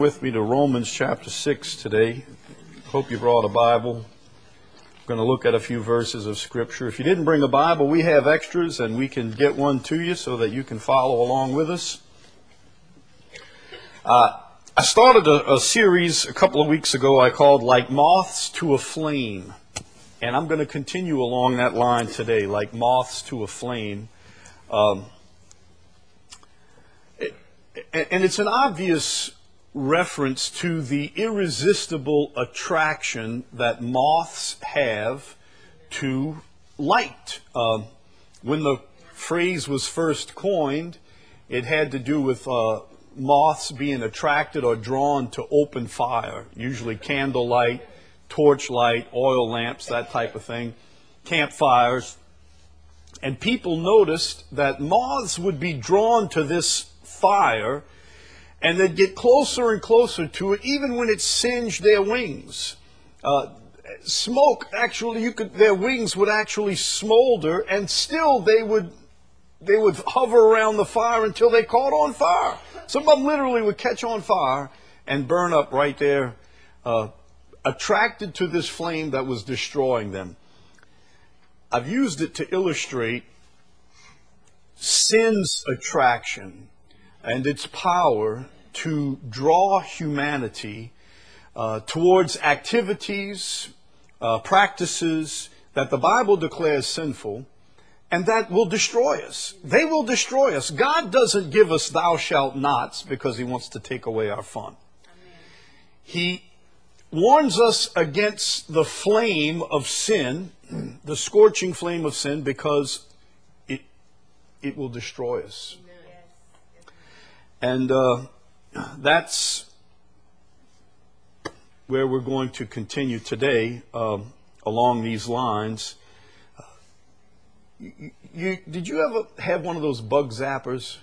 With me to Romans chapter 6 today. Hope you brought a Bible. We're going to look at a few verses of Scripture. If you didn't bring a Bible, we have extras and we can get one to you so that you can follow along with us. I started a series a couple of weeks ago I called Like Moths to a Flame. And I'm going to continue along that line today, like moths to a flame. And it's an obvious reference to the irresistible attraction that moths have to light. When the phrase was first coined, it had to do with moths being attracted or drawn to open fire, usually candlelight, torchlight, oil lamps, that type of thing, campfires. And people noticed that moths would be drawn to this fire and they'd get closer and closer to it, even when it singed their wings. Smoke, actually, their wings would actually smolder, and still they would hover around the fire until they caught on fire. Some of them literally would catch on fire and burn up right there, attracted to this flame that was destroying them. I've used it to illustrate sin's attraction and its power to draw humanity towards activities, practices that the Bible declares sinful and that will destroy us. They will destroy us. God doesn't give us thou shalt nots because he wants to take away our fun. Amen. He warns us against the flame of sin, the scorching flame of sin, because it will destroy us. And that's where we're going to continue today along these lines. Did you ever have one of those bug zappers?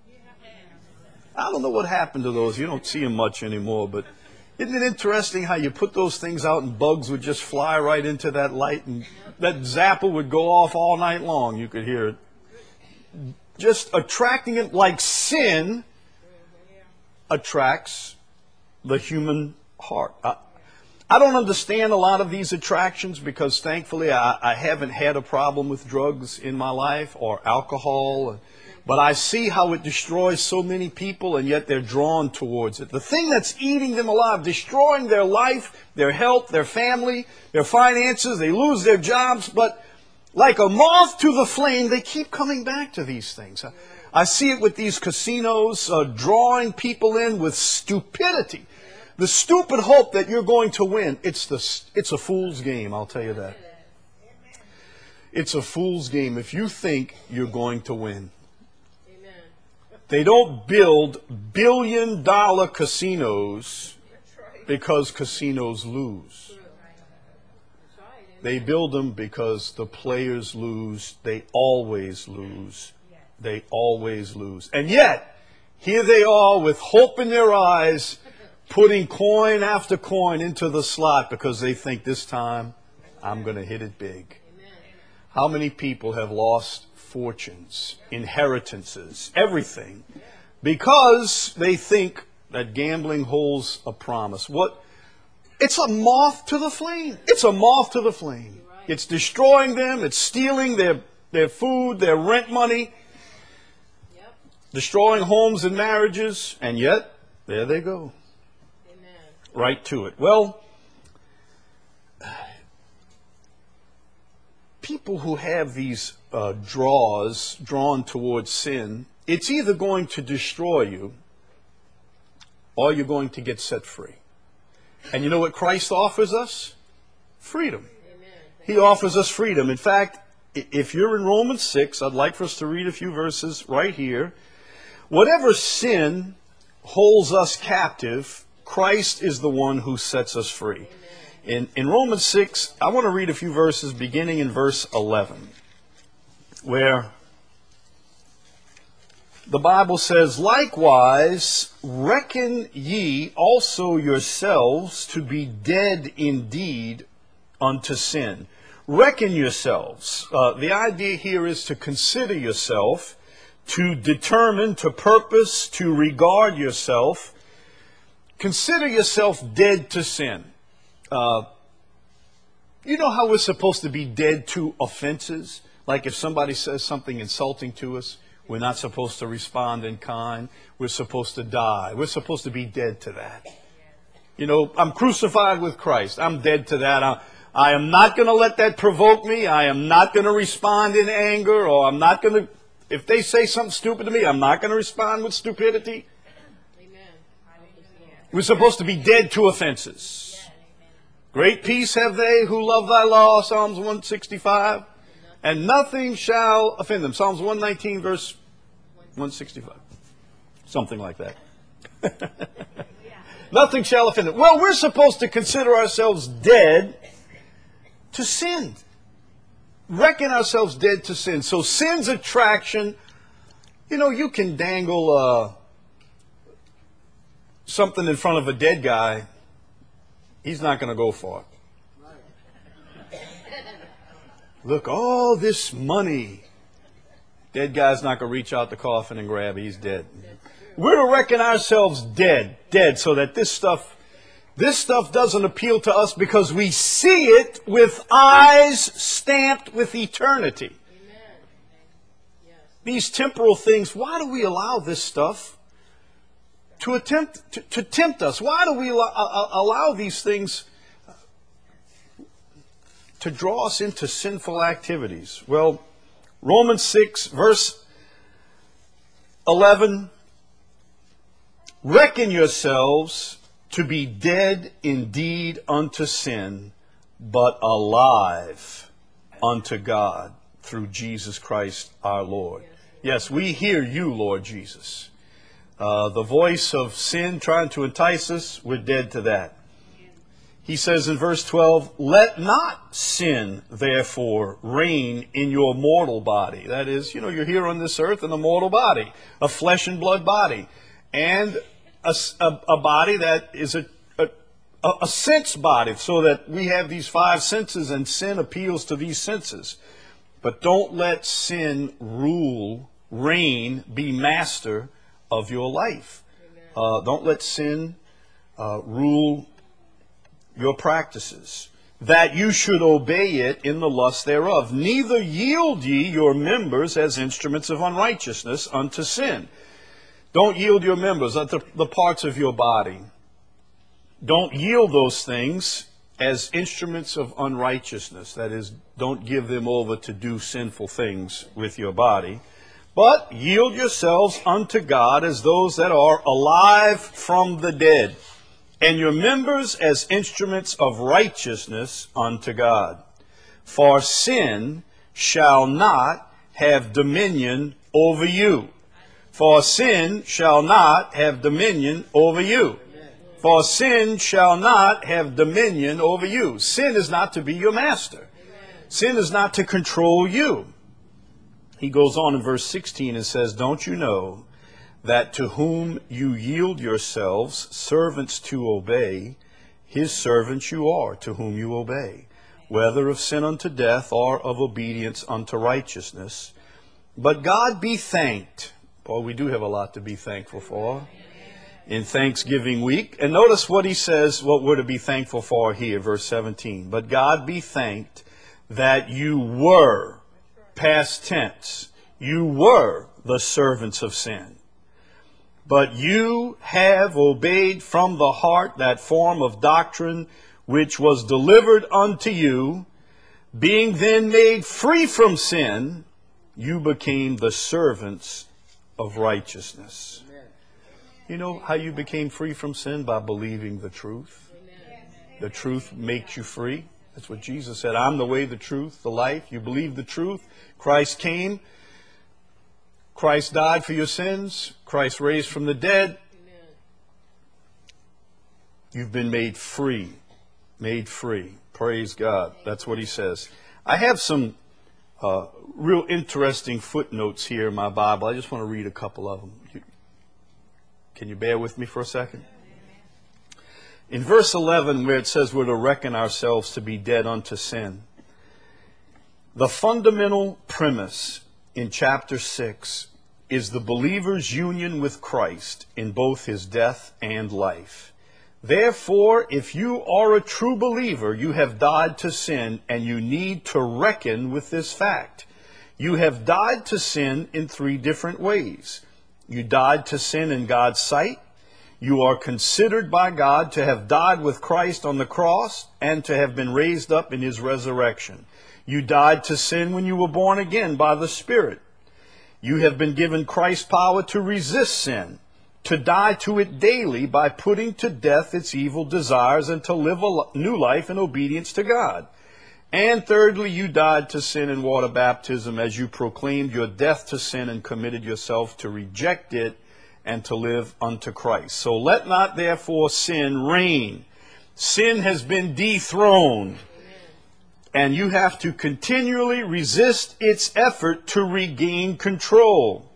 I don't know what happened to those. You don't see them much anymore, but isn't it interesting how you put those things out and bugs would just fly right into that light and that zapper would go off all night long. You could hear it. Just attracting it like sin attracts the human heart. I don't understand a lot of these attractions because thankfully I haven't had a problem with drugs in my life or alcohol. But I see how it destroys so many people and yet they're drawn towards it. The thing that's eating them alive, destroying their life, their health, their family, their finances, they lose their jobs, but like a moth to the flame, they keep coming back to these things. I see it with these casinos drawing people in with stupidity. The stupid hope that you're going to win. It's a fool's game, I'll tell you that. It's a fool's game if you think you're going to win. They don't build billion-dollar casinos because casinos lose. They build them because the players lose. They always lose. They always lose. And yet, here they are with hope in their eyes, putting coin after coin into the slot because they think this time I'm going to hit it big. How many people have lost fortunes, inheritances, everything, because they think that gambling holds a promise? It's a moth to the flame. It's a moth to the flame. It's destroying them. It's stealing their food, their rent money, destroying homes and marriages, and yet, there they go. Amen. Right to it. Well, people who have these drawn towards sin, it's either going to destroy you or you're going to get set free. And you know what Christ offers us? Freedom. Amen. He offers us freedom. In fact, if you're in Romans 6, I'd like for us to read a few verses right here. Whatever sin holds us captive, Christ is the one who sets us free. In Romans 6, I want to read a few verses beginning in verse 11, where the Bible says, "Likewise, reckon ye also yourselves to be dead indeed unto sin." Reckon yourselves. The idea here is to consider yourself, to determine, to purpose, to regard yourself Consider yourself dead to sin. You know how we're supposed to be dead to offenses? Like if somebody says something insulting to us, we're not supposed to respond in kind. We're supposed to die. We're supposed to be dead to that. You know, I'm crucified with Christ. I'm dead to that. I am not going to let that provoke me. I am not going to respond in anger, or I'm not going to, if they say something stupid to me, I'm not going to respond with stupidity. We're supposed to be dead to offenses. Great peace have they who love thy law, Psalms 165. And nothing shall offend them. Psalms 119, verse 165. Something like that. Nothing shall offend them. Well, we're supposed to consider ourselves dead to sin. Reckon ourselves dead to sin. So sin's attraction, you know, you can dangle something in front of a dead guy. He's not going to go for it. Look, all this money. Dead guy's not going to reach out the coffin and grab it. He's dead. We're to reckon ourselves dead, so that this stuff doesn't appeal to us because we see it with eyes stamped with eternity. These temporal things, why do we allow this stuff to tempt us? Why do we allow these things to draw us into sinful activities? Well, Romans 6, verse 11, reckon yourselves to be dead indeed unto sin, but alive unto God through Jesus Christ our Lord. Yes, we hear you, Lord Jesus. The voice of sin trying to entice us, we're dead to that. He says in verse 12, let not sin, therefore, reign in your mortal body. That is, you know, you're here on this earth in a mortal body, a flesh and blood body, and a body that is a sense body, so that we have these five senses and sin appeals to these senses. But don't let sin rule, reign, be master of your life. Don't let sin rule your practices, that you should obey it in the lust thereof. Neither yield ye your members as instruments of unrighteousness unto sin. Don't yield your members, the parts of your body. Don't yield those things as instruments of unrighteousness. That is, don't give them over to do sinful things with your body. But yield yourselves unto God as those that are alive from the dead, and your members as instruments of righteousness unto God. For sin shall not have dominion over you. For sin shall not have dominion over you. For sin shall not have dominion over you. Sin is not to be your master. Sin is not to control you. He goes on in verse 16 and says, don't you know that to whom you yield yourselves servants to obey, his servants you are to whom you obey, whether of sin unto death or of obedience unto righteousness. But God be thanked. Boy, we do have a lot to be thankful for in Thanksgiving week. And notice what he says, what we're to be thankful for here, verse 17. But God be thanked that you were, past tense, you were the servants of sin. But you have obeyed from the heart that form of doctrine which was delivered unto you. Being then made free from sin, you became the servants of righteousness. Amen. You know how you became free from sin? By believing the truth. Amen. The truth makes you free. That's what Jesus said. I'm the way, the truth, the life. You believe the truth. Christ came. Christ died for your sins. Christ raised from the dead. Amen. You've been made free. Made free. Praise God. That's what he says. I have some real interesting footnotes here in my Bible. I just want to read a couple of them. Can you bear with me for a second? In verse 11, where it says we're to reckon ourselves to be dead unto sin, the fundamental premise in chapter 6 is the believer's union with Christ in both his death and life. Therefore, if you are a true believer, you have died to sin, and you need to reckon with this fact. You have died to sin in three different ways. You died to sin in God's sight. You are considered by God to have died with Christ on the cross and to have been raised up in his resurrection. You died to sin when you were born again by the Spirit. You have been given Christ's power to resist sin, to die to it daily by putting to death its evil desires, and to live a new life in obedience to God. And thirdly, you died to sin in water baptism as you proclaimed your death to sin and committed yourself to reject it and to live unto Christ. So let not therefore sin reign. Sin has been dethroned. And you have to continually resist its effort to regain control.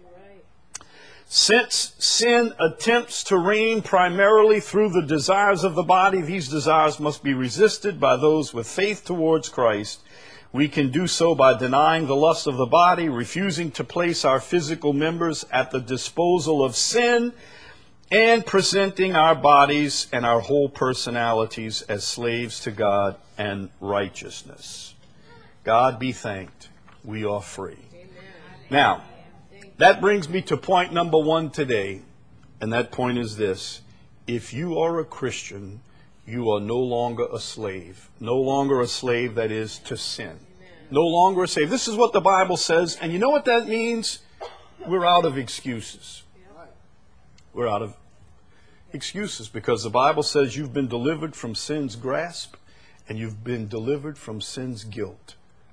Since sin attempts to reign primarily through the desires of the body, these desires must be resisted by those with faith towards Christ. We can do so by denying the lust of the body, refusing to place our physical members at the disposal of sin, and presenting our bodies and our whole personalities as slaves to God and righteousness. God be thanked, we are free. Now, that brings me to point number 1 today, and that point is this. If you are a Christian, you are no longer a slave. No longer a slave, that is, to sin. No longer a slave. This is what the Bible says, and you know what that means? We're out of excuses. We're out of excuses because the Bible says you've been delivered from sin's grasp and you've been delivered from sin's guilt.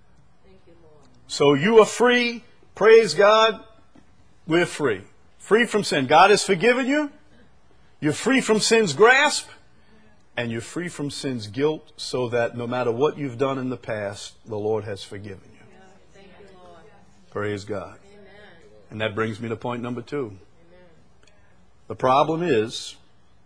So you are free. Praise God. We're free. Free from sin. God has forgiven you. You're free from sin's grasp. And you're free from sin's guilt, so that no matter what you've done in the past, the Lord has forgiven you. Thank you, Lord. Praise God. Amen. And that brings me to point number 2. Amen. The problem is,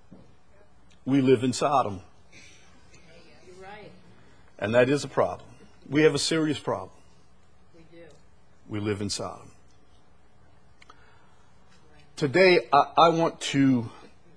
we live in Sodom. You're right. And that is a problem. We have a serious problem. We do. We live in Sodom. Today, I want to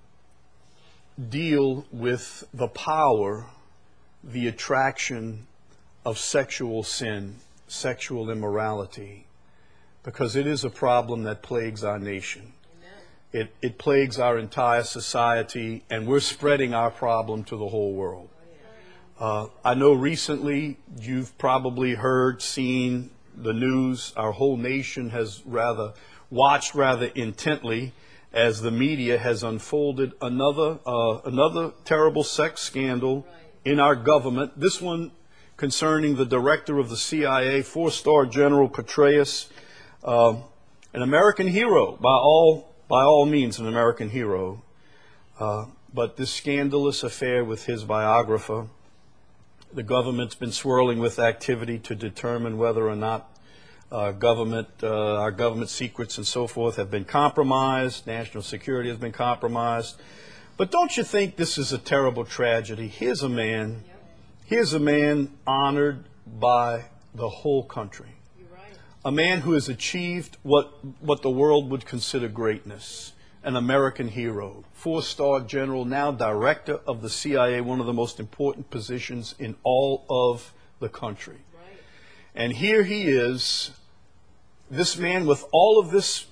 deal with the power, the attraction of sexual sin, sexual immorality, because it is a problem that plagues our nation. It plagues our entire society, and we're spreading our problem to the whole world. I know recently you've probably heard, seen the news. Our whole nation has watched rather intently as the media has unfolded another terrible sex scandal in our government. This one concerning the director of the CIA, 4-star General Petraeus, an American hero, by all means an American hero. But this scandalous affair with his biographer, the government's been swirling with activity to determine whether or not our government secrets and so forth have been compromised. National security has been compromised. But don't you think this is a terrible tragedy? Here's a man honored by the whole country. A man who has achieved what the world would consider greatness. An American hero. 4-star general, now director of the CIA, one of the most important positions in all of the country. And here he is, this man with all of this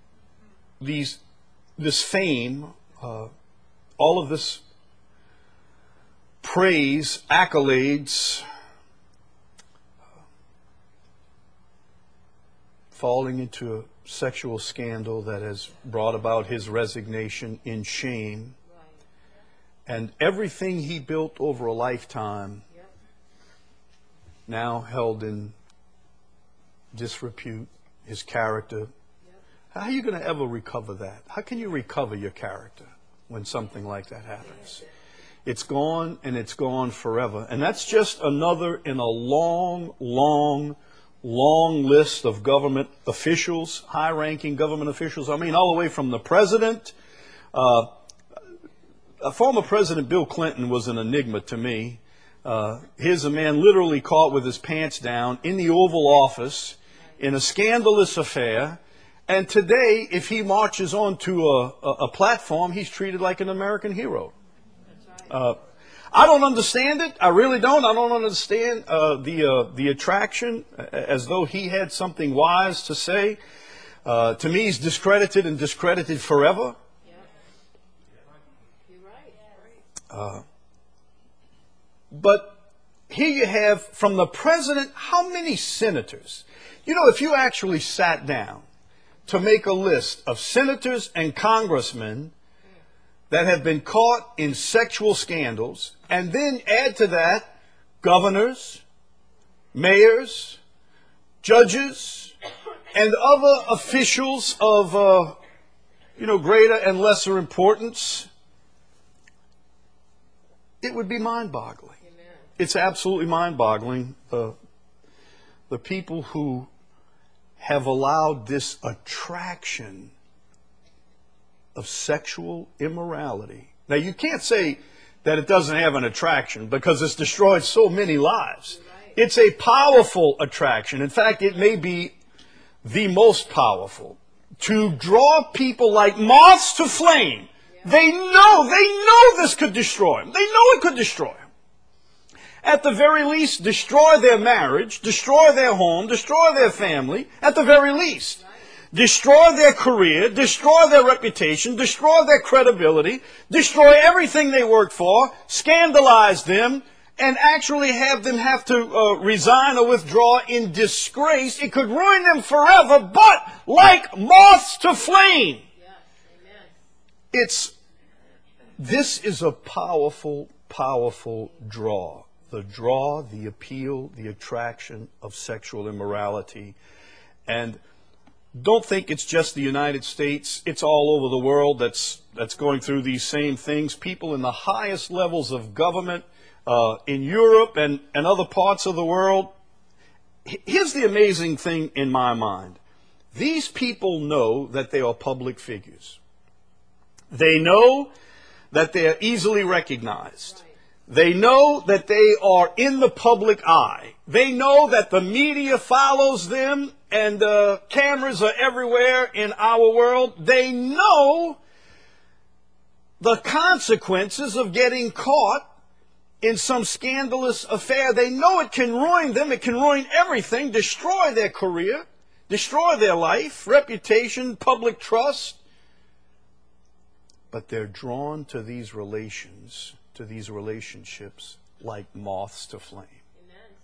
fame, all of this praise, accolades, falling into a sexual scandal that has brought about his resignation in shame. And everything he built over a lifetime now held in disrepute, his character. How are you going to ever recover that? How can you recover your character when something like that happens? It's gone, and it's gone forever. And that's just another in a long list of government officials, high-ranking government officials. I mean, all the way from the president. Former President Bill Clinton was an enigma to me. Here's a man literally caught with his pants down in the Oval Office in a scandalous affair. And today, if he marches onto a platform, he's treated like an American hero. I don't understand it. I really don't. I don't understand the attraction, as though he had something wise to say. To me, he's discredited and discredited forever. Yeah. You're right. But here you have from the president, how many senators? You know, if you actually sat down to make a list of senators and congressmen that have been caught in sexual scandals, and then add to that governors, mayors, judges, and other officials of, greater and lesser importance, it would be mind-boggling. It's absolutely mind-boggling. The people who have allowed this attraction of sexual immorality. Now, you can't say that it doesn't have an attraction because it's destroyed so many lives. Right. It's a powerful attraction. In fact, it may be the most powerful to draw people like moths to flame. Yeah. They know this could destroy them. They know it could destroy them. At the very least, destroy their marriage, destroy their home, destroy their family, at the very least. Destroy their career, destroy their reputation, destroy their credibility, destroy everything they worked for, scandalize them, and actually have them have to resign or withdraw in disgrace. It could ruin them forever, but like moths to flame. Yes. Amen. This is a powerful, powerful draw. The draw, the appeal, the attraction of sexual immorality. And don't think it's just the United States. It's all over the world that's going through these same things. People in the highest levels of government in Europe and other parts of the world. Here's the amazing thing in my mind. These people know that they are public figures. They know that they are easily recognized. Right. They know that they are in the public eye. They know that the media follows them and cameras are everywhere in our world. They know the consequences of getting caught in some scandalous affair. They know it can ruin them. It can ruin everything, destroy their career, destroy their life, reputation, public trust. But they're drawn to these relations, to these relationships like moths to flame. Amen.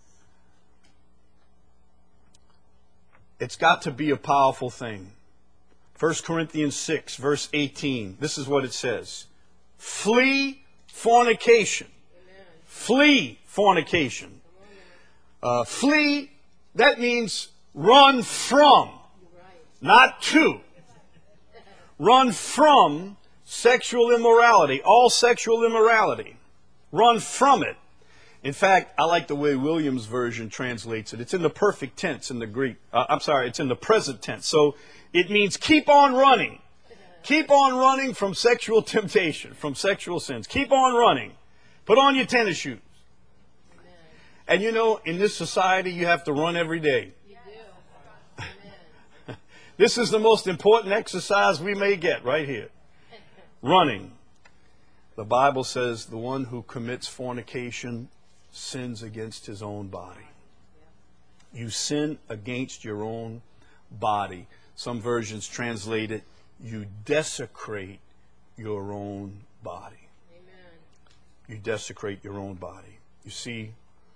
It's got to be a powerful thing. 1 Corinthians 6, verse 18. This is what it says. Flee fornication. Amen. Flee fornication. Flee, that means run from, You're right. not to. Run from sexual immorality, all sexual immorality. Run from it. In fact, I like the way Williams' version translates it. It's in the perfect tense in the Greek. It's in the present tense. So it means keep on running. Keep on running from sexual temptation, from sexual sins. Keep on running. Put on your tennis shoes. Amen. And you know, in this society, you have to run every day. You do. Amen. This is the most important exercise we may get right here. Running. The Bible says the one who commits fornication sins against his own body. You sin against your own body. Some versions translate it, you desecrate your own body. Amen. You desecrate your own body. You see,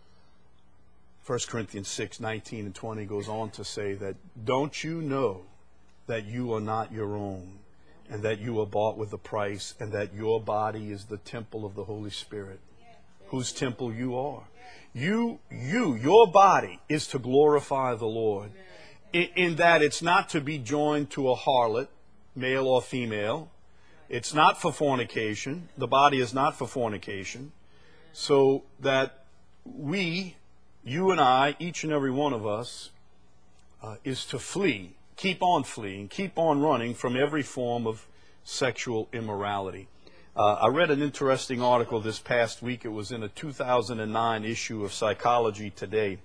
1 Corinthians 6, 19 and 20 goes on to say that, don't you know that you are not your own, and that you are bought with a price, and that your body is the temple of the Holy Spirit, whose temple you are. Your body is to glorify the Lord, in that it's not to be joined to a harlot, male or female. It's not for fornication. The body is not for fornication. So that we, you and I, each and every one of us, is to flee. Keep on fleeing, keep on running from every form of sexual immorality. I read an interesting article this past week. It was in a 2009 issue of Psychology Today.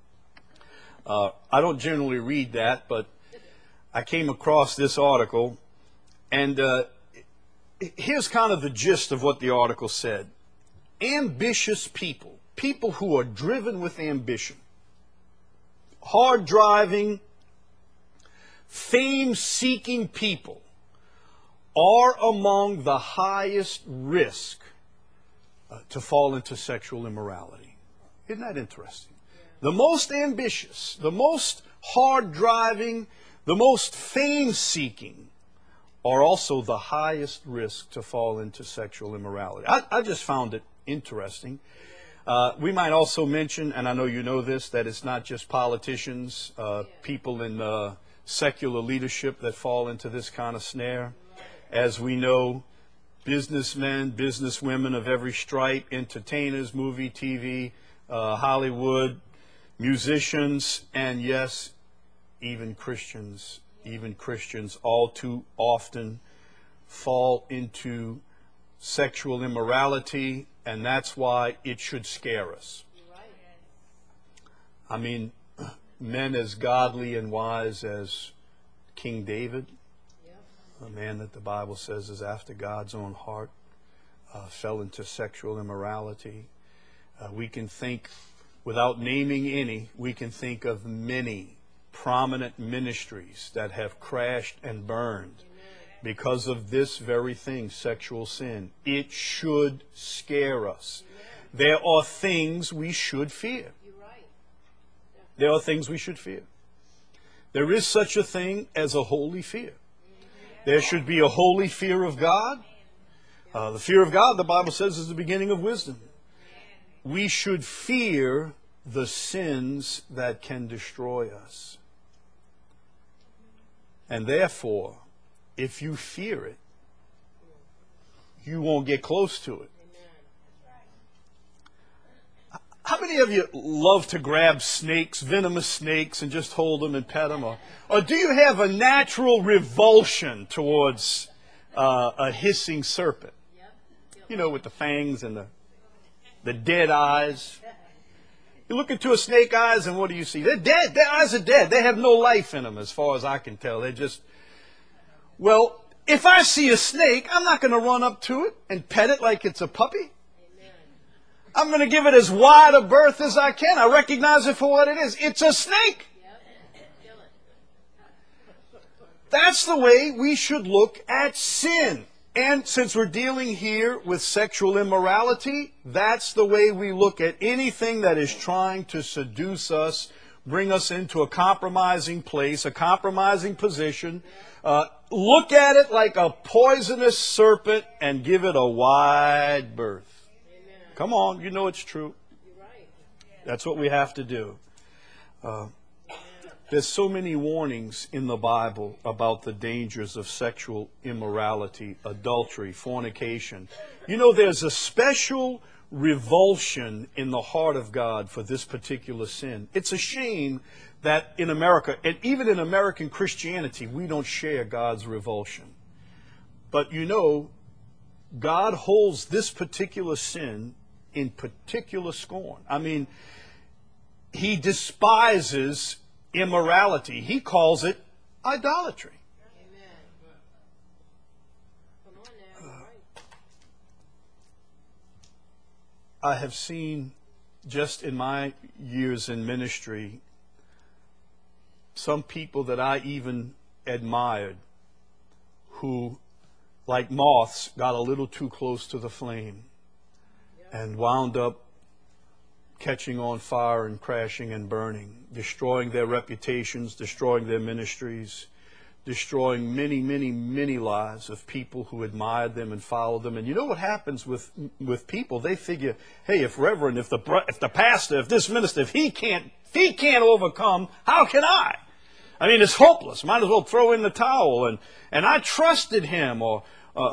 I don't generally read that, but I came across this article, and here's kind of the gist of what the article said. ambitious people, people who are driven with ambition, hard-driving, fame-seeking people, are among the highest risk to fall into sexual immorality. Isn't that interesting? The most ambitious, the most hard-driving, the most fame-seeking are also the highest risk to fall into sexual immorality. I just found it interesting. We might also mention, and I know you know this, that it's not just politicians, people in secular leadership that fall into this kind of snare. As we know, businessmen, businesswomen of every stripe, entertainers, movie, TV, Hollywood, musicians, and yes, even Christians all too often fall into sexual immorality, and that's why it should scare us. I mean, men as godly and wise as King David, a man that the Bible says is after God's own heart, fell into sexual immorality. We can think, without naming any, we can think of many prominent ministries that have crashed and burned because of this very thing, sexual sin. It should scare us. There are things we should fear. There are things we should fear. There is such a thing as a holy fear. There should be a holy fear of God. The fear of God, the Bible says, is the beginning of wisdom. We should fear the sins that can destroy us. And therefore, if you fear it, you won't get close to it. How many of you love to grab snakes, venomous snakes, and just hold them and pet them? Or do you have a natural revulsion towards a hissing serpent? You know, with the fangs and the dead eyes. You look into a snake's eyes and what do you see? They're dead. Their eyes are dead. They have no life in them as far as I can tell. They're just... Well, if I see a snake, I'm not going to run up to it and pet it like it's a puppy. I'm going to give it as wide a berth as I can. I recognize it for what it is. It's a snake. That's the way we should look at sin. And since we're dealing here with sexual immorality, that's the way we look at anything that is trying to seduce us, bring us into a compromising place, a compromising position. Look at it like a poisonous serpent and give it a wide berth. Come on, you know it's true. That's what we have to do. There's so many warnings in the Bible about the dangers of sexual immorality, adultery, fornication. You know, there's a special revulsion in the heart of God for this particular sin. It's a shame that in America, and even in American Christianity, we don't share God's revulsion. But you know, God holds this particular sin in particular scorn. I mean, He despises immorality. He calls it idolatry. I have seen, just in my years in ministry, some people that I even admired who, like moths, got a little too close to the flame and wound up catching on fire and crashing and burning, destroying their reputations, destroying their ministries, destroying many, many, many lives of people who admired them and followed them. And you know what happens with people? They figure, hey, if Reverend, if the pastor, if this minister, if he can't overcome, how can I? I mean, it's hopeless. Might as well throw in the towel. And I trusted him, or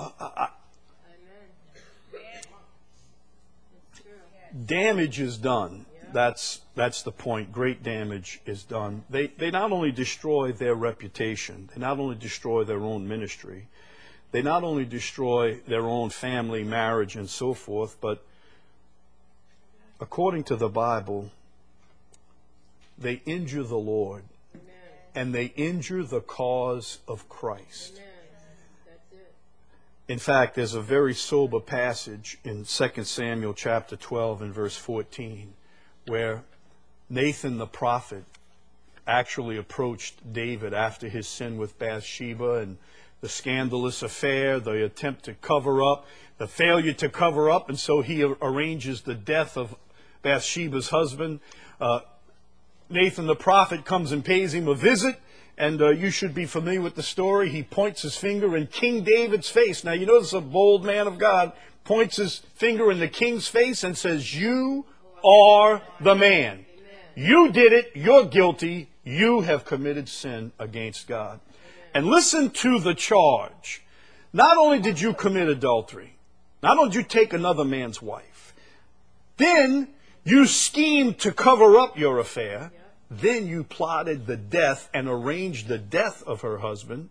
damage is done. That's the point. Great damage is done. They not only destroy their reputation, they not only destroy their own ministry, they not only destroy their own family, marriage, and so forth, but according to the Bible, they injure the Lord. And they injure the cause of Christ. In fact, there's a very sober passage in 2 Samuel chapter 12 and verse 14 where Nathan the prophet actually approached David after his sin with Bathsheba and the scandalous affair, the attempt to cover up, the failure to cover up, and so he arranges the death of Bathsheba's husband. Nathan the prophet comes and pays him a visit, and you should be familiar with the story. He points his finger in King David's face. Now, you notice a bold man of God points his finger in the king's face and says, "You are the man. You did it. You're guilty. You have committed sin against God." And listen to the charge. Not only did you commit adultery, not only did you take another man's wife, then you schemed to cover up your affair. Then you plotted the death and arranged the death of her husband.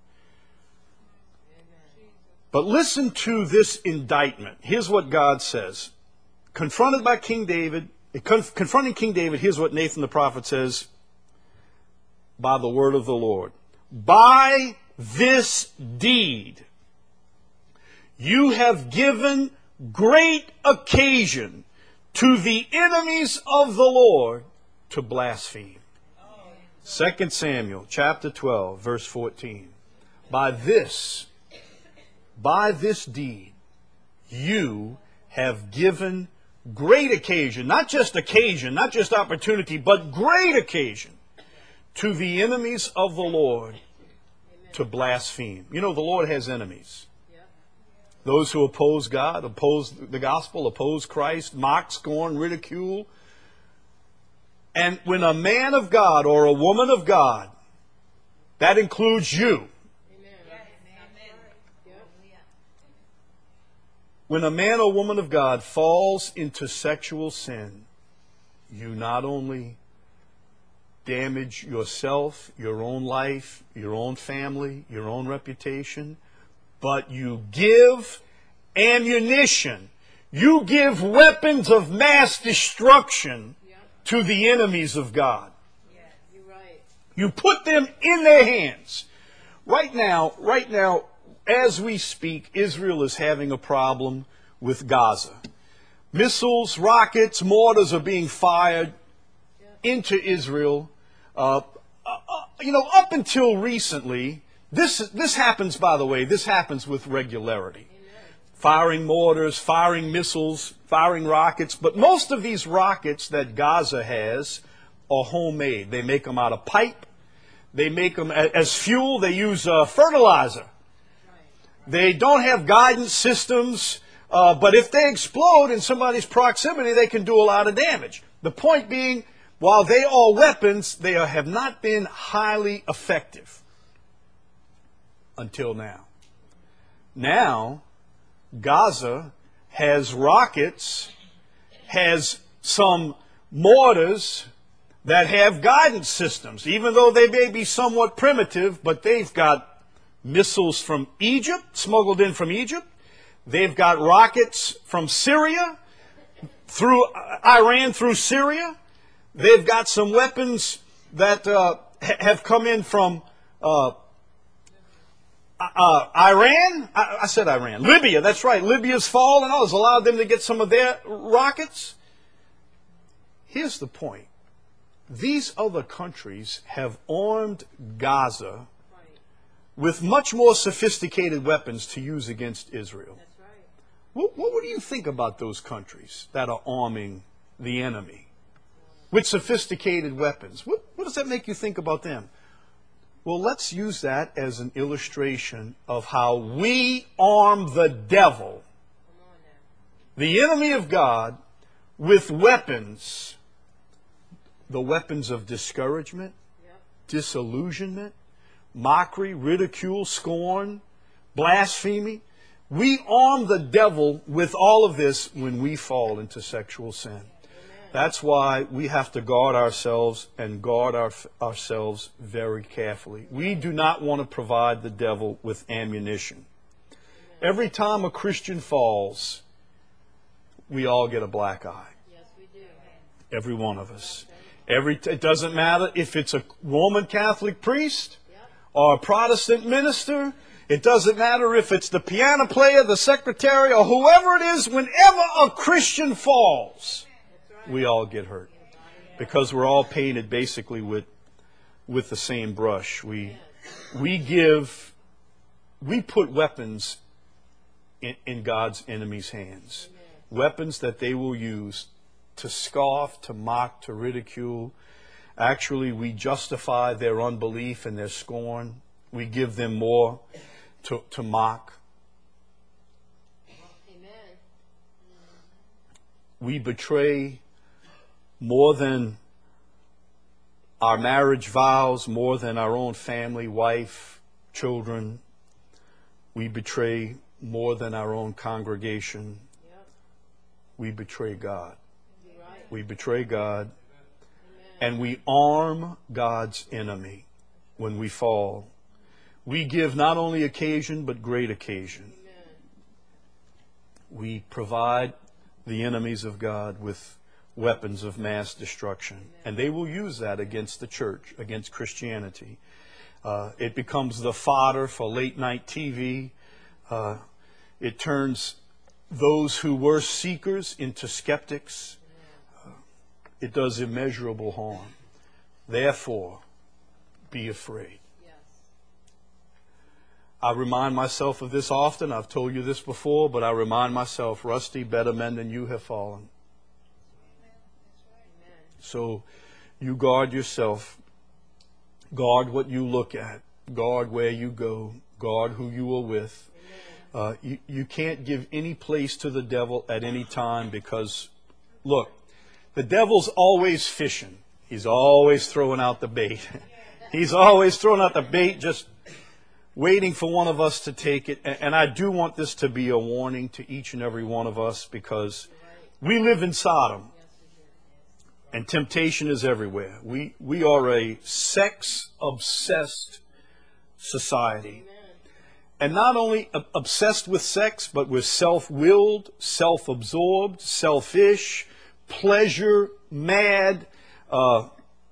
But listen to this indictment. Here's what God says. Confronted by King David, confronting King David, here's what Nathan the prophet says by the word of the Lord. "By this deed you have given great occasion to the enemies of the Lord to blaspheme." 2 Samuel chapter 12, verse 14. By this deed, you have given great occasion, not just opportunity, but great occasion to the enemies of the Lord to blaspheme. You know, the Lord has enemies. Those who oppose God, oppose the gospel, oppose Christ, mock, scorn, ridicule. And when a man of God or a woman of God, that includes you. When a man or woman of God falls into sexual sin, you not only damage yourself, your own life, your own family, your own reputation, but you give ammunition. You give weapons of mass destruction to the enemies of God. Yeah, you're right. You put them in their hands. Right now, as we speak, Israel is having a problem with Gaza. Missiles, rockets, mortars are being fired into Israel. Up until recently, this happens, by the way, this happens with regularity. Firing mortars, firing missiles, firing rockets. But most of these rockets that Gaza has are homemade. They make them out of pipe. They make them as fuel. They use fertilizer. They don't have guidance systems. But if they explode in somebody's proximity, they can do a lot of damage. The point being, while they are weapons, they have not been highly effective until now. Now, Gaza has rockets, has some mortars that have guidance systems, even though they may be somewhat primitive, but they've got missiles from Egypt, smuggled in from Egypt. They've got rockets from Syria, through Iran, through Syria. They've got some weapons that have come in from Iran. I said Iran. Libya, that's right. Libya's fallen. Has allowed them to get some of their rockets. Here's the point. These other countries have armed Gaza with much more sophisticated weapons to use against Israel. That's right. What do you think about those countries that are arming the enemy with sophisticated weapons? What does that make you think about them? Well, let's use that as an illustration of how we arm the devil, the enemy of God, with weapons, the weapons of discouragement, disillusionment, mockery, ridicule, scorn, blasphemy. We arm the devil with all of this when we fall into sexual sin. That's why we have to guard ourselves and guard ourselves very carefully. We do not want to provide the devil with ammunition. Every time a Christian falls, we all get a black eye. Yes, we do. Every one of us. It doesn't matter if it's a Roman Catholic priest or a Protestant minister. It doesn't matter if it's the piano player, the secretary, or whoever it is. Whenever a Christian falls, we all get hurt. Because we're all painted basically with the same brush. We put weapons in God's enemies' hands. Weapons that they will use to scoff, to mock, to ridicule. Actually, we justify their unbelief and their scorn. We give them more to mock. Amen. We betray more than our marriage vows, more than our own family, wife, children. We betray more than our own congregation. Yep. We betray God. You're right. We betray God. Amen. And we arm God's enemy when we fall. We give not only occasion, but great occasion. Amen. We provide the enemies of God with weapons of mass destruction. And they will use that against the church, against Christianity. It becomes the fodder for late night TV. It turns those who were seekers into skeptics. It does immeasurable harm. Therefore, be afraid. Yes. I remind myself of this often. I've told you this before, but I remind myself, Rusty, better men than you have fallen. Amen. So you guard yourself. Guard what you look at. Guard where you go. Guard who you are with. You can't give any place to the devil at any time because, look, the devil's always fishing. He's always throwing out the bait. He's always throwing out the bait, just waiting for one of us to take it. And I do want this to be a warning to each and every one of us because we live in Sodom. And temptation is everywhere. We are a sex-obsessed society. And not only obsessed with sex, but we're self-willed, self-absorbed, selfish, pleasure, mad. And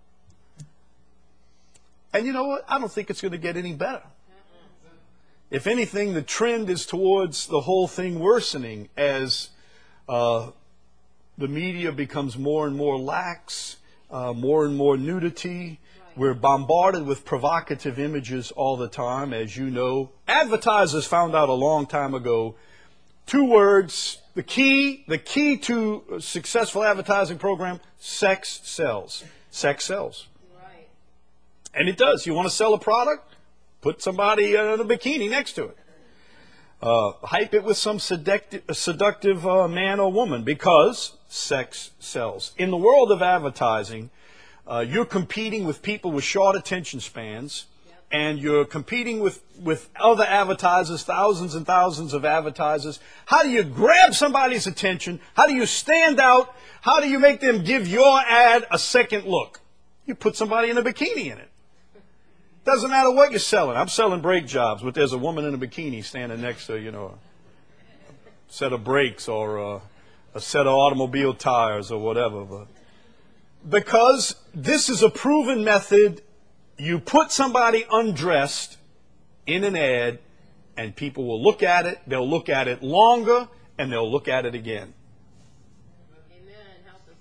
you know what? I don't think it's going to get any better. If anything, the trend is towards the whole thing worsening as the media becomes more and more lax, more and more nudity. We're bombarded with provocative images all the time, as you know. Advertisers found out a long time ago, 2 words, the key to a successful advertising program, sex sells. Sex sells. Right. And it does. You want to sell a product? Put somebody in a bikini next to it. Hype it with some seductive man or woman because sex sells. In the world of advertising, you're competing with people with short attention spans, and you're competing with other advertisers, thousands and thousands of advertisers. How do you grab somebody's attention? How do you stand out? How do you make them give your ad a second look? You put somebody in a bikini in it. Doesn't matter what you're selling. I'm selling brake jobs, but there's a woman in a bikini standing next to, a set of brakes or a set of automobile tires or whatever. But because this is a proven method, you put somebody undressed in an ad, and people will look at it. They'll look at it longer, and they'll look at it again. Amen. Help us,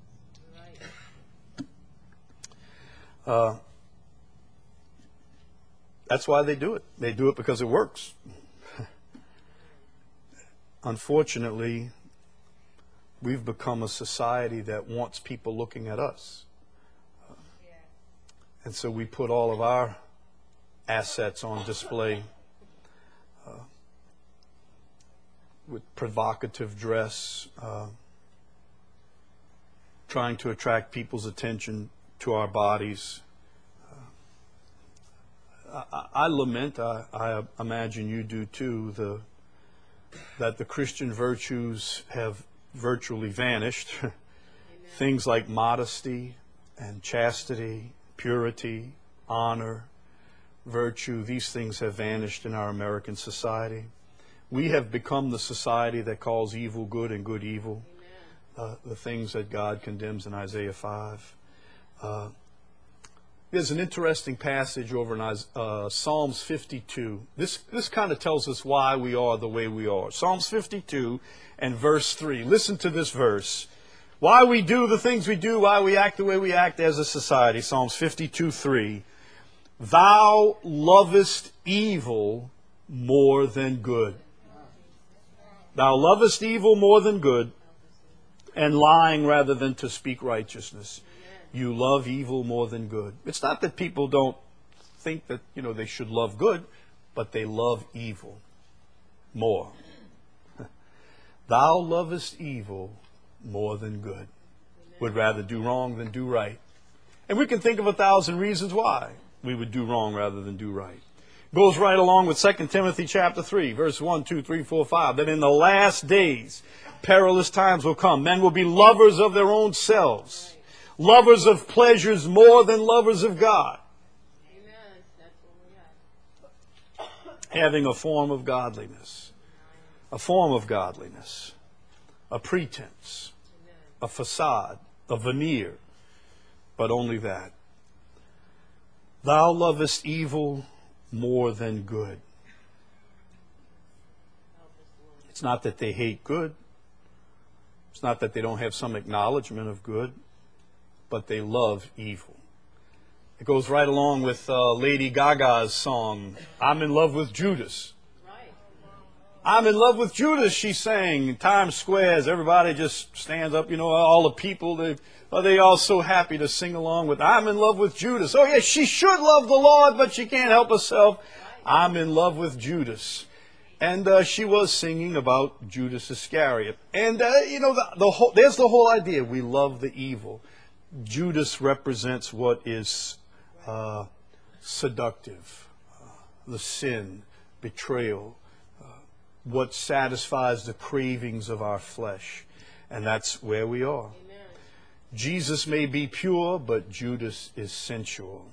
Lord. Right. That's why they do it. They do it because it works. Unfortunately, we've become a society that wants people looking at us. And so we put all of our assets on display with provocative dress, trying to attract people's attention to our bodies. I lament, I imagine you do too, that the Christian virtues have virtually vanished. Things like modesty and chastity, purity, honor, virtue, these things have vanished in our American society. We have become the society that calls evil good and good evil, the things that God condemns in Isaiah 5. There's an interesting passage over in Psalms 52. This kind of tells us why we are the way we are. Psalms 52 and verse 3. Listen to this verse. Why we do the things we do, why we act the way we act as a society. Psalms 52:3. Thou lovest evil more than good. Thou lovest evil more than good, and lying rather than to speak righteousness. You love evil more than good. It's not that people don't think that, they should love good, but they love evil more. Thou lovest evil more than good. Would rather do wrong than do right. And we can think of 1,000 reasons why we would do wrong rather than do right. Goes right along with 2 Timothy chapter 3, verse 1, 2, 3, 4, 5, that in the last days perilous times will come. Men will be lovers of their own selves, lovers of pleasures more than lovers of God. Amen. That's what we have. Having a form of godliness. A form of godliness. A pretense. A facade. A veneer. But only that. Thou lovest evil more than good. It's not that they hate good. It's not that they don't have some acknowledgement of good, but they love evil. It goes right along with Lady Gaga's song, I'm in love with Judas. Right. I'm in love with Judas, she sang in Times Square as everybody just stands up, all the people, they all so happy to sing along with I'm in love with Judas. Oh yes, she should love the Lord, but she can't help herself. I'm in love with Judas. And she was singing about Judas Iscariot. And, there's the whole idea. We love the evil. Judas represents what is seductive, the sin, betrayal, what satisfies the cravings of our flesh. And that's where we are. Amen. Jesus may be pure, but Judas is sensual.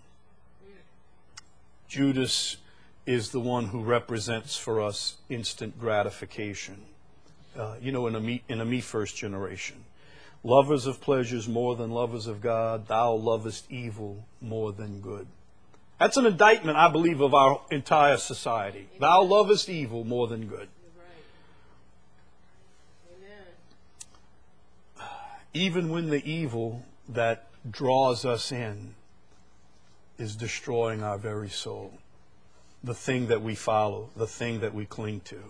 Judas is the one who represents for us instant gratification. In a me first generation. Lovers of pleasures more than lovers of God. Thou lovest evil more than good. That's an indictment, I believe, of our entire society. Amen. Thou lovest evil more than good. You're right. Amen. Even when the evil that draws us in is destroying our very soul. The thing that we follow, the thing that we cling to.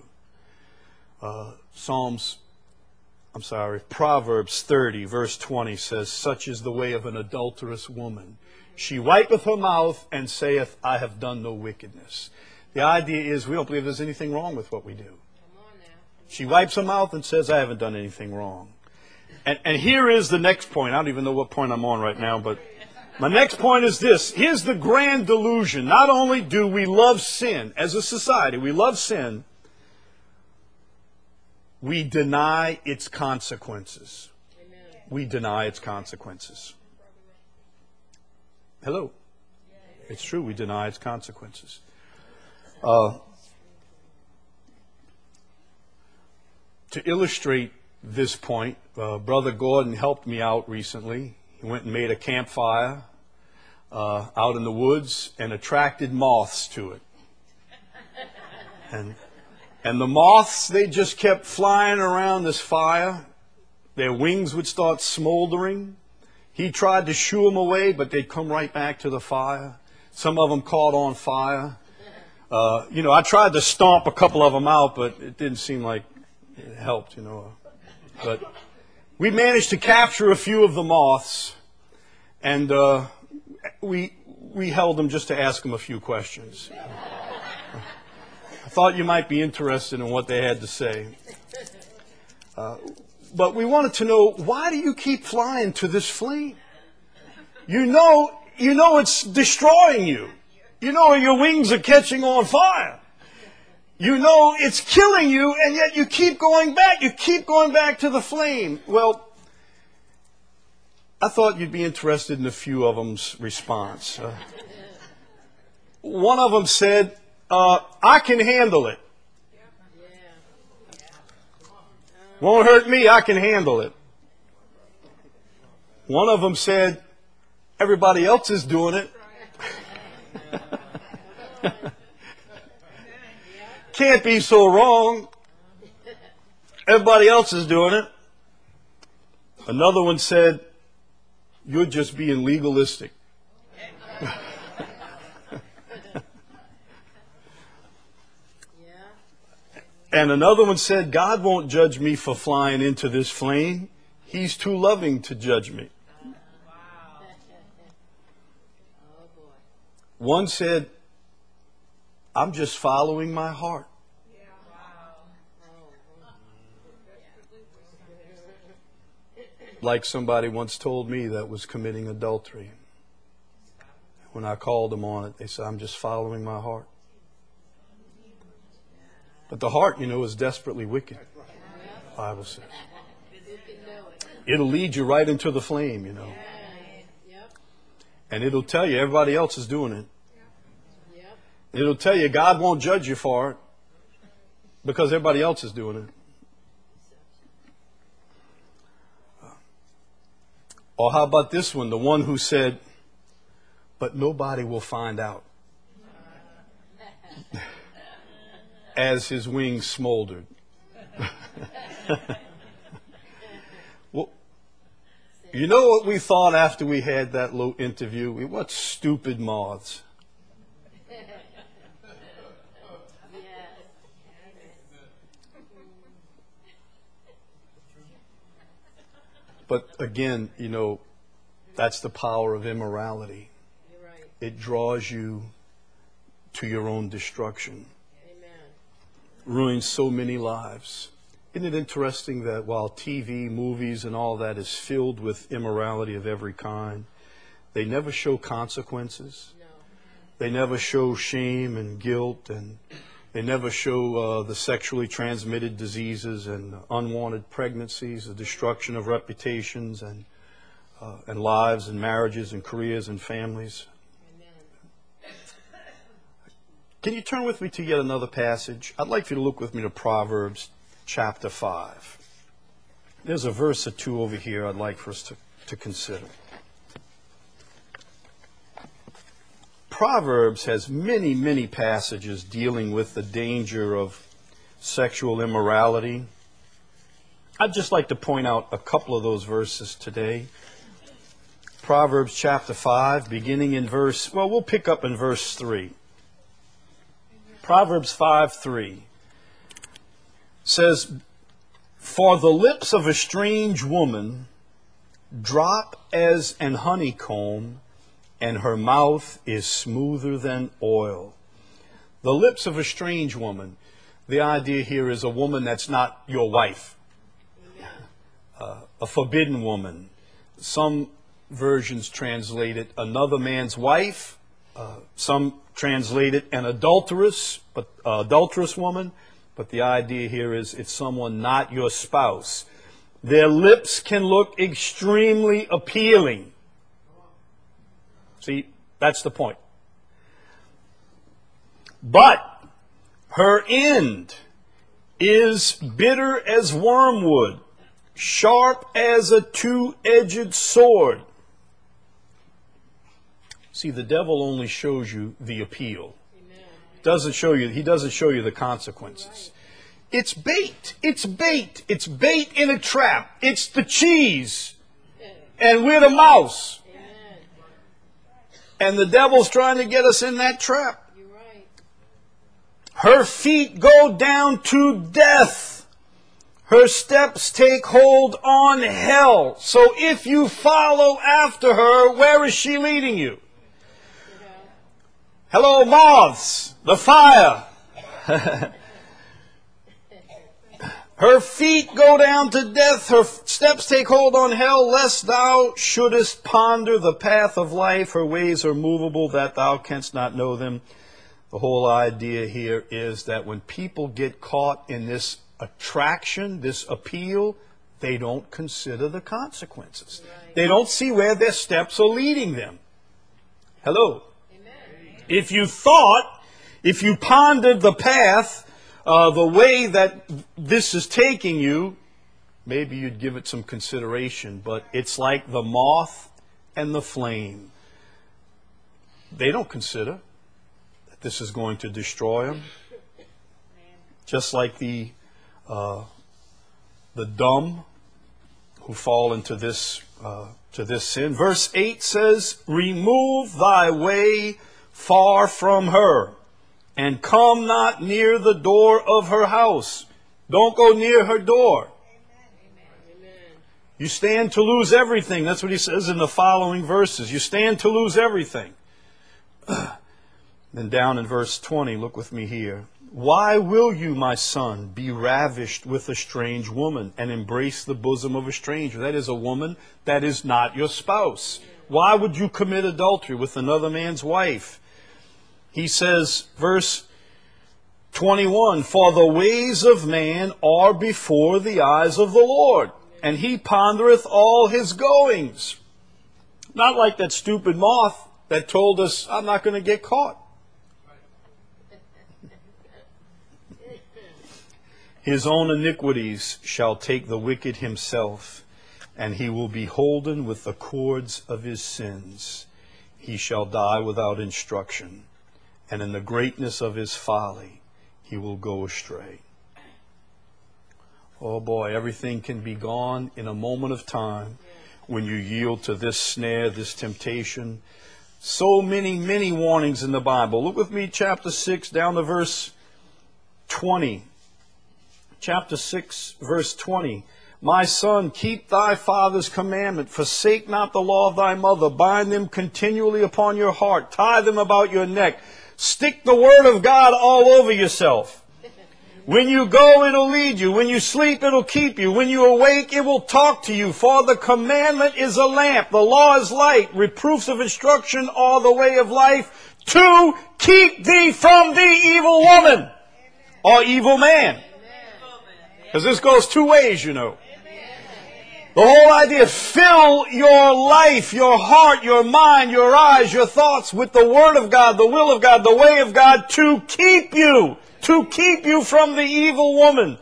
Proverbs 30, verse 20 says, such is the way of an adulterous woman. She wipeth her mouth and saith, I have done no wickedness. The idea is we don't believe there's anything wrong with what we do. Come on now. She wipes her mouth and says, I haven't done anything wrong. And here is the next point. I don't even know what point I'm on right now, but my next point is this. Here's the grand delusion. Not only do we love sin as a society, we love sin, we deny its consequences. Amen. We deny its consequences. Hello. It's true, we deny its consequences. To illustrate this point, Brother Gordon helped me out recently. He went and made a campfire out in the woods and attracted moths to it. And the moths, they just kept flying around this fire. Their wings would start smoldering. He tried to shoo them away, but they'd come right back to the fire. Some of them caught on fire. I tried to stomp a couple of them out, but it didn't seem like it helped, But we managed to capture a few of the moths, and we held them just to ask them a few questions. I thought you might be interested in what they had to say. But we wanted to know, why do you keep flying to this flame? You know it's destroying you. You know your wings are catching on fire. You know it's killing you, and yet you keep going back. You keep going back to the flame. Well, I thought you'd be interested in a few of them's response. One of them said, I can handle it. Won't hurt me, I can handle it. One of them said, everybody else is doing it. Can't be so wrong. Everybody else is doing it. Another one said, you're just being legalistic. And another one said, God won't judge me for flying into this flame. He's too loving to judge me. One said, I'm just following my heart. Like somebody once told me that was committing adultery. When I called them on it, they said, I'm just following my heart. But the heart, is desperately wicked, the Bible says. It'll lead you right into the flame, And it'll tell you everybody else is doing it. It'll tell you God won't judge you for it because everybody else is doing it. Or how about this one, the one who said, but nobody will find out. As his wings smoldered. Well, you know what we thought after we had that little interview? What stupid moths. But again, that's the power of immorality. You're right. It draws you to your own destruction. Amen. Ruins so many lives. Isn't it interesting that while TV, movies, and all that is filled with immorality of every kind, they never show consequences. No. They never show shame and guilt, and they never show the sexually transmitted diseases and unwanted pregnancies, the destruction of reputations and lives and marriages and careers and families. Amen. Can you turn with me to yet another passage? I'd like you to look with me to Proverbs chapter 5. There's a verse or two over here I'd like for us to consider. Proverbs has many, many passages dealing with the danger of sexual immorality. I'd just like to point out a couple of those verses today. Proverbs chapter 5, beginning in we'll pick up in verse 3. Proverbs 5:3 says, for the lips of a strange woman drop as an honeycomb, and her mouth is smoother than oil. The lips of a strange woman. The idea here is a woman that's not your wife. A forbidden woman. Some versions translate it another man's wife. Some translate it an adulterous woman. But the idea here is it's someone not your spouse. Their lips can look extremely appealing. See, that's the point. But her end is bitter as wormwood, sharp as a two-edged sword. See, the devil only shows you the appeal. He doesn't show you the consequences. It's bait. It's bait. It's bait in a trap. It's the cheese. And we're the mouse. And the devil's trying to get us in that trap. You're right. Her feet go down to death. Her steps take hold on hell. So if you follow after her, where is she leading you? Hello, moths. The fire. Her feet go down to death, her steps take hold on hell, lest thou shouldest ponder the path of life. Her ways are movable, that thou canst not know them. The whole idea here is that when people get caught in this attraction, this appeal, they don't consider the consequences. Right. They don't see where their steps are leading them. Hello? Amen. If you pondered the path, the way that this is taking you, maybe you'd give it some consideration. But it's like the moth and the flame. They don't consider. This is going to destroy them. Just like the dumb who fall into this sin. Verse 8 says, remove thy way far from her, and come not near the door of her house. Don't go near her door. Amen. You stand to lose everything. That's what he says in the following verses. You stand to lose everything. Then down in verse 20, look with me here. Why will you, my son, be ravished with a strange woman and embrace the bosom of a stranger? That is a woman that is not your spouse. Why would you commit adultery with another man's wife? He says, verse 21, for the ways of man are before the eyes of the Lord, and he pondereth all his goings. Not like that stupid moth that told us, I'm not going to get caught. His own iniquities shall take the wicked himself, and he will be holden with the cords of his sins. He shall die without instruction, and in the greatness of his folly he will go astray. Oh boy, everything can be gone in a moment of time when you yield to this snare, this temptation. So many warnings in the Bible. Look with me, chapter 6, down to verse 20. Chapter 6, verse 20. My son, keep thy father's commandment. Forsake not the law of thy mother. Bind them continually upon your heart. Tie them about your neck. Stick the word of God all over yourself. When you go, it'll lead you. When you sleep, it'll keep you. When you awake, it will talk to you. For the commandment is a lamp. The law is light. Reproofs of instruction are the way of life, to keep thee from the evil woman or evil man. Because this goes two ways, you know. The whole idea, fill your life, your heart, your mind, your eyes, your thoughts with the Word of God, the will of God, the way of God, to keep you from the evil woman,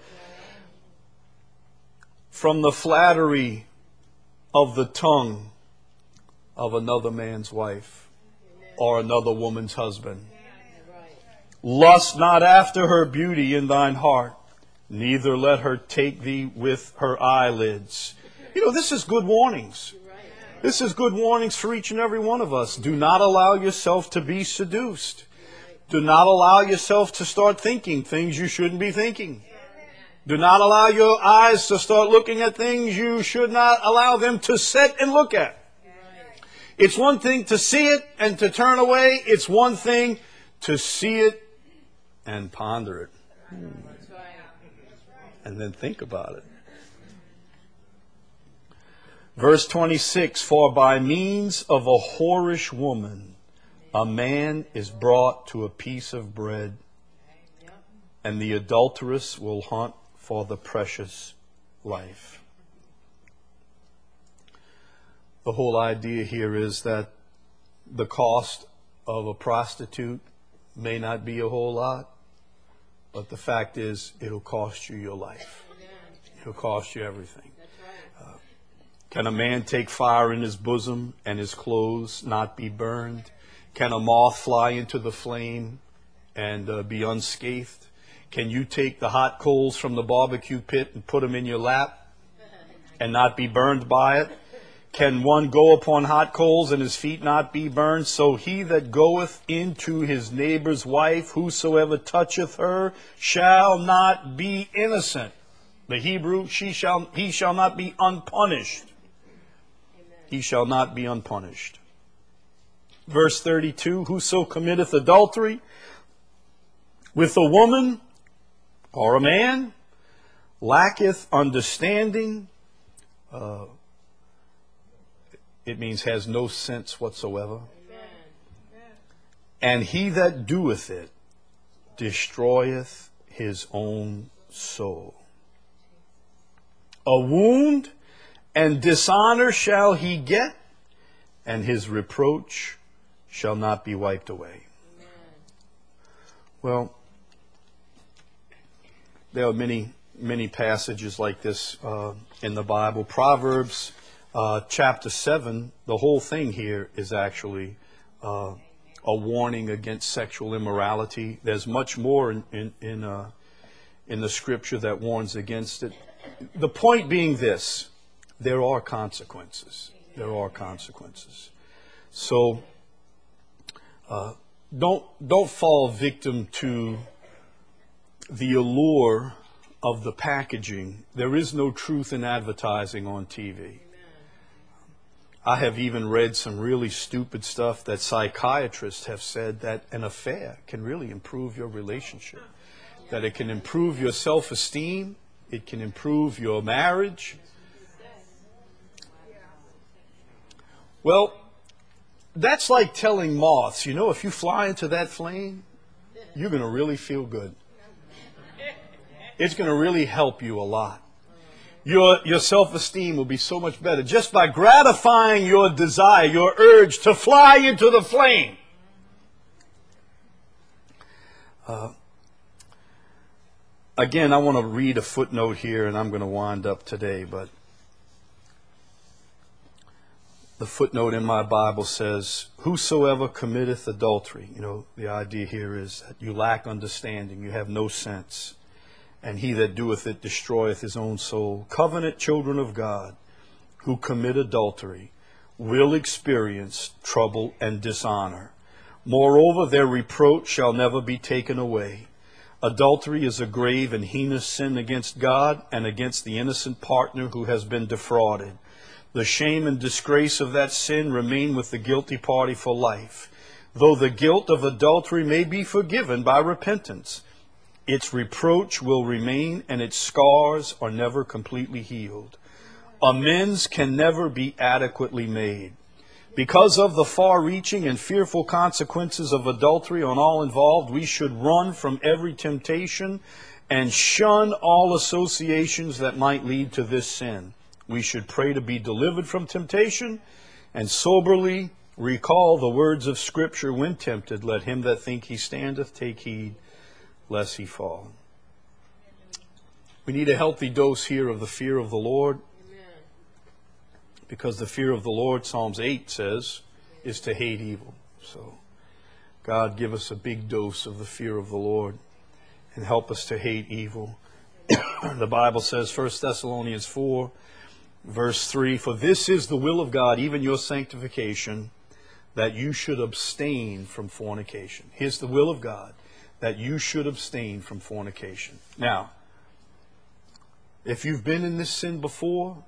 from the flattery of the tongue of another man's wife or another woman's husband. Lust not after her beauty in thine heart, neither let her take thee with her eyelids. You know, this is good warnings. This is good warnings for each and every one of us. Do not allow yourself to be seduced. Do not allow yourself to start thinking things you shouldn't be thinking. Do not allow your eyes to start looking at things you should not allow them to sit and look at. It's one thing to see it and to turn away. It's one thing to see it and ponder it. And then think about it. Verse 26, for by means of a whorish woman, a man is brought to a piece of bread, and the adulteress will hunt for the precious life. The whole idea here is that the cost of a prostitute may not be a whole lot, but the fact is it'll cost you your life. It'll cost you everything. Can a man take fire in his bosom and his clothes not be burned? Can a moth fly into the flame and be unscathed? Can you take the hot coals from the barbecue pit and put them in your lap and not be burned by it? Can one go upon hot coals and his feet not be burned? So he that goeth into his neighbor's wife, whosoever toucheth her, shall not be innocent. The Hebrew, he shall not be unpunished. He shall not be unpunished. Verse 32, whoso committeth adultery with a woman or a man lacketh understanding. It means has no sense whatsoever. And he that doeth it destroyeth his own soul. A wound and dishonor shall he get, and his reproach shall not be wiped away. Well, there are many passages like this in the Bible. Proverbs chapter 7, the whole thing here is actually a a warning against sexual immorality. There's much more in the scripture that warns against it. The point being this: there are consequences. There are consequences. So don't fall victim to the allure of the packaging. There is no truth in advertising on TV. I have even read some really stupid stuff that psychiatrists have said that an affair can really improve your relationship, that it can improve your self-esteem, it can improve your marriage. Well, that's like telling moths, if you fly into that flame, you're going to really feel good. It's going to really help you a lot. Your self-esteem will be so much better just by gratifying your desire, your urge to fly into the flame. Again, I want to read a footnote here, and I'm going to wind up today, but the footnote in my Bible says, "Whosoever committeth adultery," the idea here is that you lack understanding, you have no sense. "And he that doeth it destroyeth his own soul. Covenant children of God who commit adultery will experience trouble and dishonor. Moreover, their reproach shall never be taken away. Adultery is a grave and heinous sin against God and against the innocent partner who has been defrauded. The shame and disgrace of that sin remain with the guilty party for life. Though the guilt of adultery may be forgiven by repentance, its reproach will remain and its scars are never completely healed. Amends can never be adequately made. Because of the far-reaching and fearful consequences of adultery on all involved, we should run from every temptation and shun all associations that might lead to this sin. We should pray to be delivered from temptation and soberly recall the words of Scripture when tempted. Let him that think he standeth take heed lest he fall." We need a healthy dose here of the fear of the Lord, because the fear of the Lord, Psalms 8 says, is to hate evil. So God, give us a big dose of the fear of the Lord and help us to hate evil. The Bible says, 1 Thessalonians 4, verse 3, "For this is the will of God, even your sanctification, that you should abstain from fornication." Here's the will of God, that you should abstain from fornication. Now, if you've been in this sin before,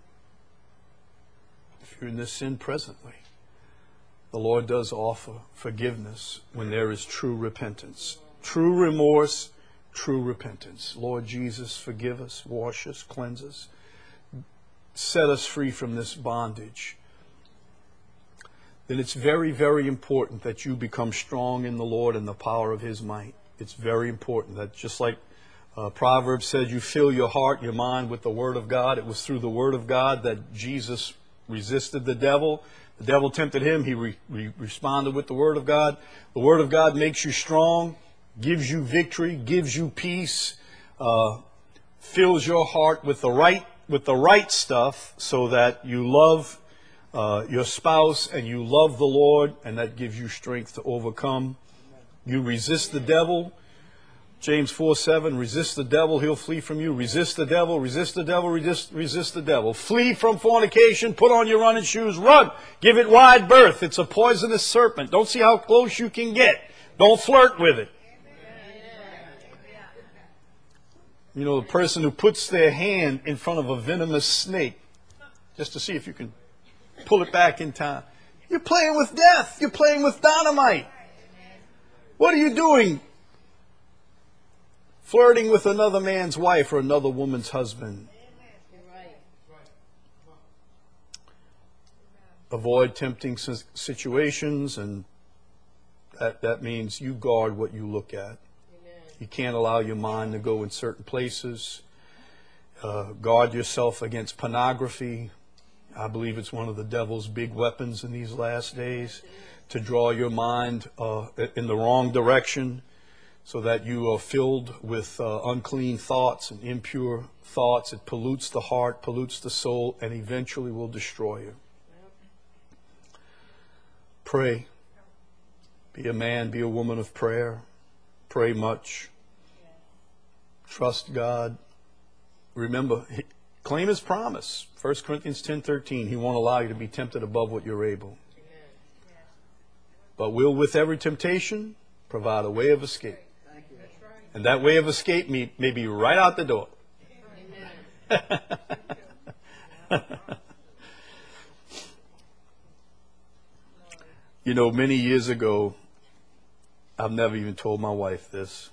if you're in this sin presently, the Lord does offer forgiveness when there is true repentance, true remorse, true repentance. Lord Jesus, forgive us, wash us, cleanse us, set us free from this bondage. Then it's very, very important that you become strong in the Lord and the power of His might. It's very important that, just like Proverbs said, you fill your heart, your mind with the Word of God. It was through the Word of God that Jesus resisted the devil. The devil tempted him. He responded with the Word of God. The Word of God makes you strong, gives you victory, gives you peace, fills your heart with the right stuff, so that you love your spouse and you love the Lord, and that gives you strength to overcome. You resist the devil. James 4:7, resist the devil, he'll flee from you. Resist the devil, resist the devil, resist the devil. Flee from fornication, put on your running shoes, run. Give it wide berth. It's a poisonous serpent. Don't see how close you can get. Don't flirt with it. The person who puts their hand in front of a venomous snake just to see if you can pull it back in time. You're playing with death. You're playing with dynamite. What are you doing? Flirting with another man's wife or another woman's husband. Avoid tempting situations, and that means you guard what you look at. You can't allow your mind to go in certain places. Guard yourself against pornography. I believe it's one of the devil's big weapons in these last days, to draw your mind in the wrong direction, so that you are filled with unclean thoughts and impure thoughts. It pollutes the heart, pollutes the soul, and eventually will destroy you. Pray. Be a man, be a woman of prayer. Pray much. Trust God. Remember, claim His promise. 1 Corinthians 10:13. He won't allow you to be tempted above what you're able. But will, with every temptation, provide a way of escape. And that way of escape may be right out the door. You know, many years ago, I've never even told my wife this.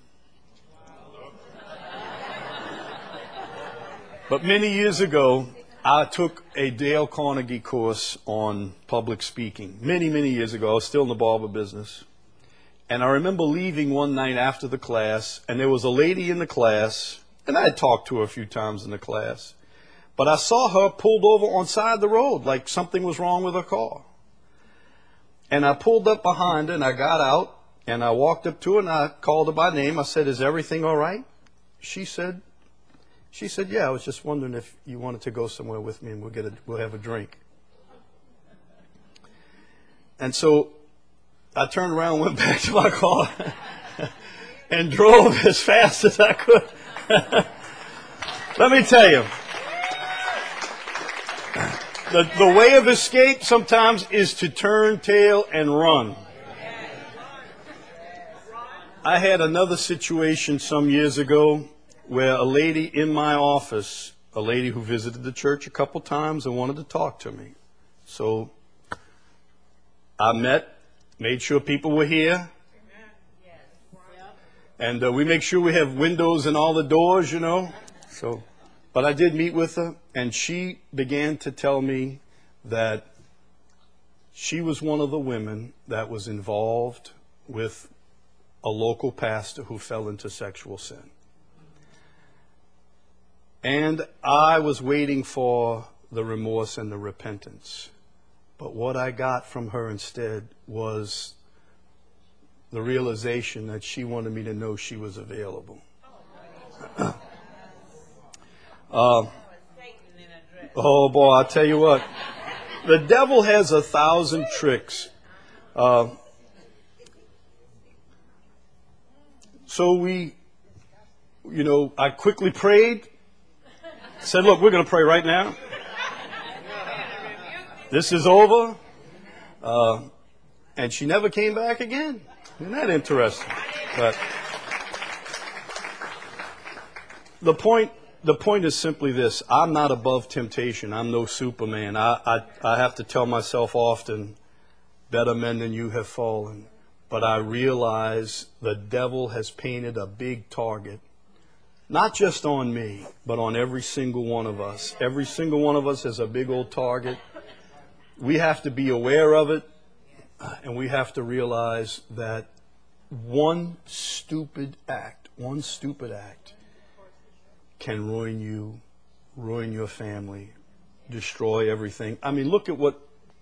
But many years ago, I took a Dale Carnegie course on public speaking. Many, many years ago. I was still in the barber business. And I remember leaving one night after the class, and there was a lady in the class, and I had talked to her a few times in the class, but I saw her pulled over on the side of the road like something was wrong with her car. And I pulled up behind her, and I got out, and I walked up to her, and I called her by name. I said, "Is everything all right?" She said, "Yeah, I was just wondering if you wanted to go somewhere with me, and we'll have a drink." And so I turned around, went back to my car, and drove as fast as I could. Let me tell you, the way of escape sometimes is to turn tail and run. I had another situation some years ago where a lady in my office, a lady who visited the church a couple times and wanted to talk to me. So I made sure people were here. And we make sure we have windows in all the doors, you know. But I did meet with her, and she began to tell me that she was one of the women that was involved with a local pastor who fell into sexual sin. And I was waiting for the remorse and the repentance. But what I got from her instead was the realization that she wanted me to know she was available. Oh boy, I tell you what, the devil has 1,000 tricks. So I quickly prayed, said, "Look, we're going to pray right now. This is over." And she never came back again. Isn't that interesting? But the point is simply this. I'm not above temptation. I'm no Superman. I have to tell myself often, better men than you have fallen. But I realize the devil has painted a big target, not just on me, but on every single one of us. Every single one of us has a big old target. We have to be aware of it, and we have to realize that one stupid act can ruin you, ruin your family, destroy everything. I mean, look at what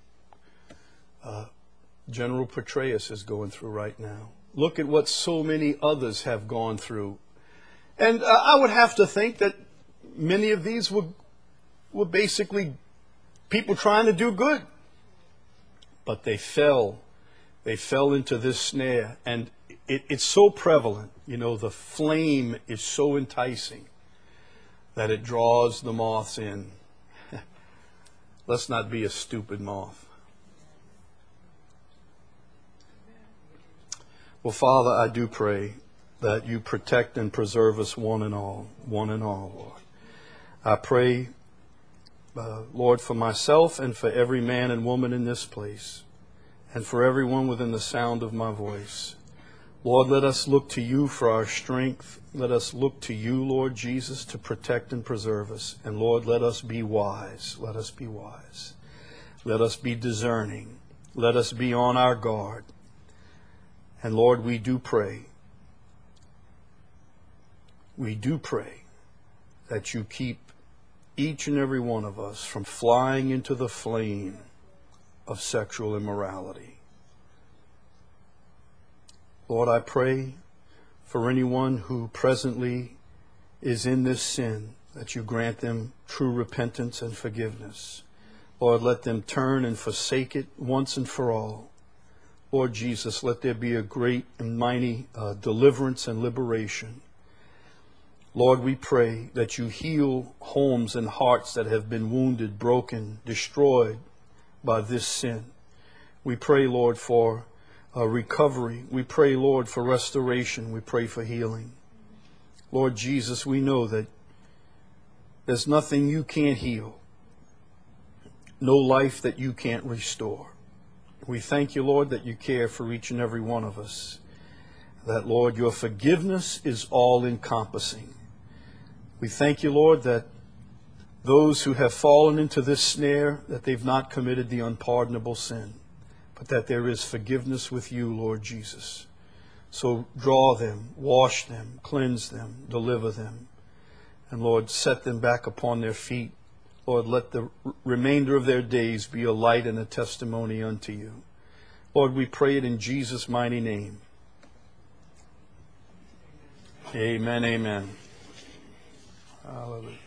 General Petraeus is going through right now. Look at what so many others have gone through. And I would have to think that many of these were basically people trying to do good. But they fell into this snare. And it's so prevalent. You know, the flame is so enticing that it draws the moths in. Let's not be a stupid moth. Well, Father, I do pray that you protect and preserve us one and all, Lord. I pray, Lord, for myself and for every man and woman in this place, and for everyone within the sound of my voice. Lord, let us look to you for our strength. Let us look to you, Lord Jesus, to protect and preserve us. And Lord, let us be wise. Let us be wise. Let us be discerning. Let us be on our guard. And Lord, we do pray that you keep each and every one of us from flying into the flame of sexual immorality. Lord, I pray for anyone who presently is in this sin, that you grant them true repentance and forgiveness. Lord, let them turn and forsake it once and for all. Lord Jesus, let there be a great and mighty deliverance and liberation. Lord, we pray that you heal homes and hearts that have been wounded, broken, destroyed by this sin. We pray, Lord, for recovery. We pray, Lord, for restoration. We pray for healing. Lord Jesus, we know that there's nothing you can't heal, no life that you can't restore. We thank you, Lord, that you care for each and every one of us. That, Lord, your forgiveness is all-encompassing. We thank you, Lord, that those who have fallen into this snare, that they've not committed the unpardonable sin, but that there is forgiveness with you, Lord Jesus. So draw them, wash them, cleanse them, deliver them, and Lord, set them back upon their feet. Lord, let the remainder of their days be a light and a testimony unto you. Lord, we pray it in Jesus' mighty name. Amen, amen. Hallelujah.